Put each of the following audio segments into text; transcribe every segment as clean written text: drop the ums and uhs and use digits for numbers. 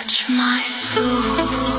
touch my soul.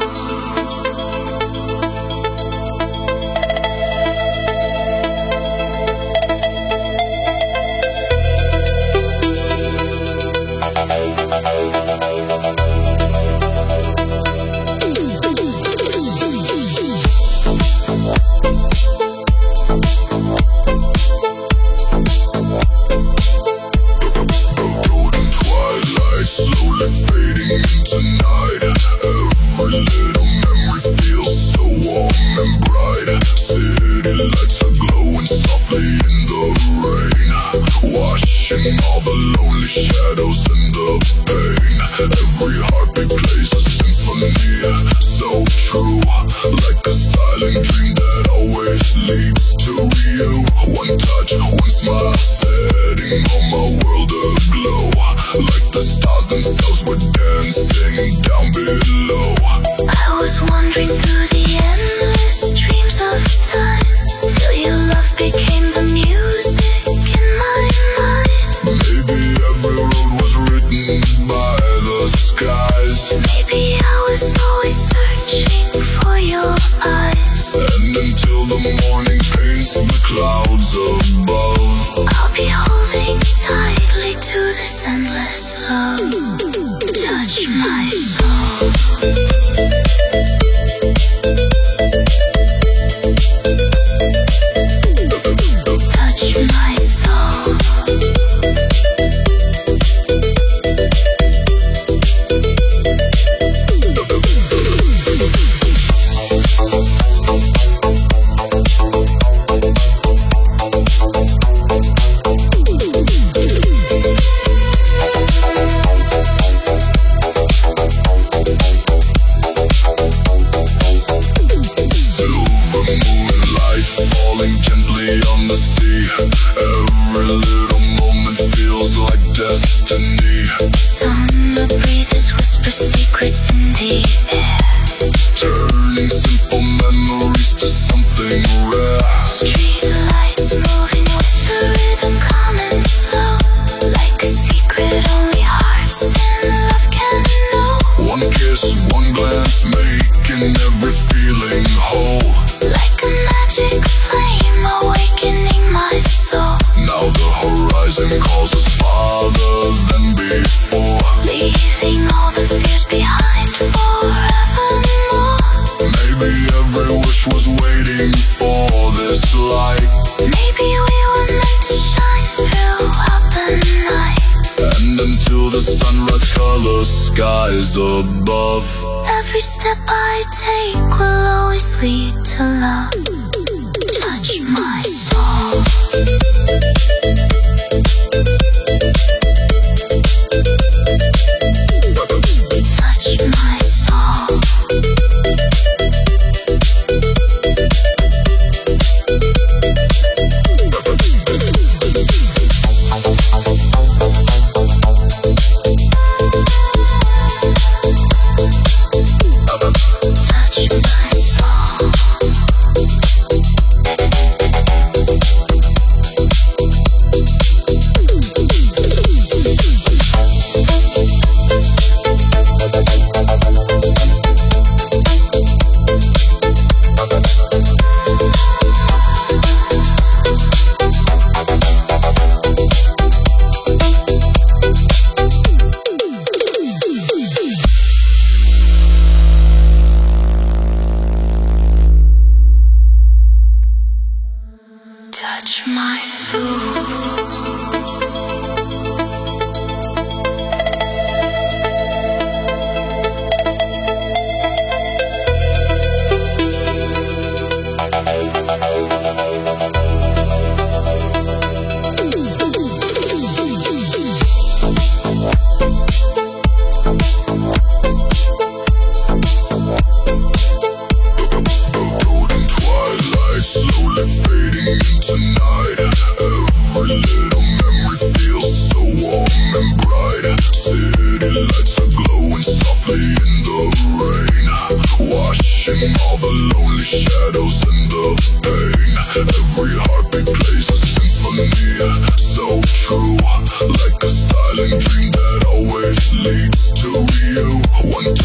Like a silent dream that always leads to you. One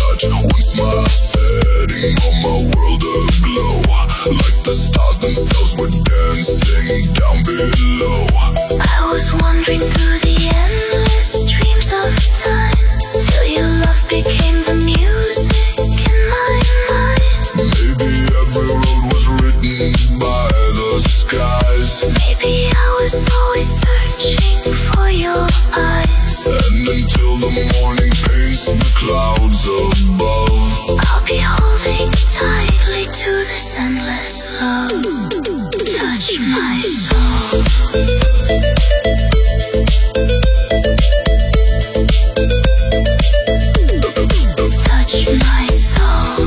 morning paints the clouds above. I'll be holding tightly to this endless love. Touch my soul. Touch my soul.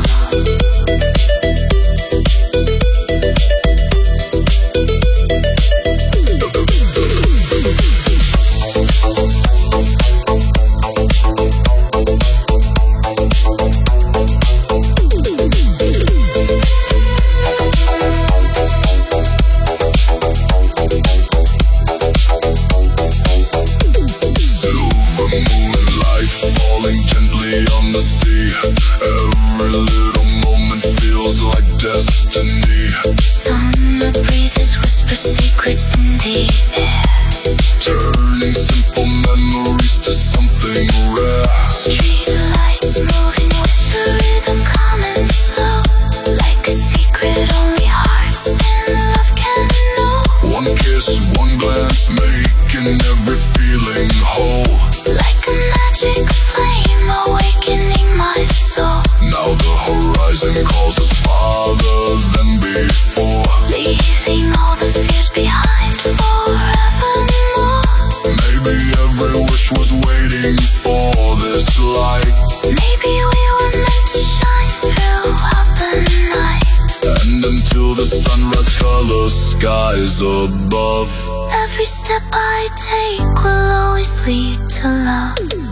Destiny. Summer breezes whisper secrets in the air, Turning simple memories to something rare. street lights moving with the rhythm, calm and slow, like a secret only hearts in love can know. One kiss, one glance, making every feeling whole. Like a magic flame awakening my soul. Now the horizon calls us farther than before. Leaving all the fears behind forevermore. Maybe every wish was waiting for this light. Maybe we were meant to shine throughout the night. And until the sunrise colors skies above. Every step I take will always lead to love.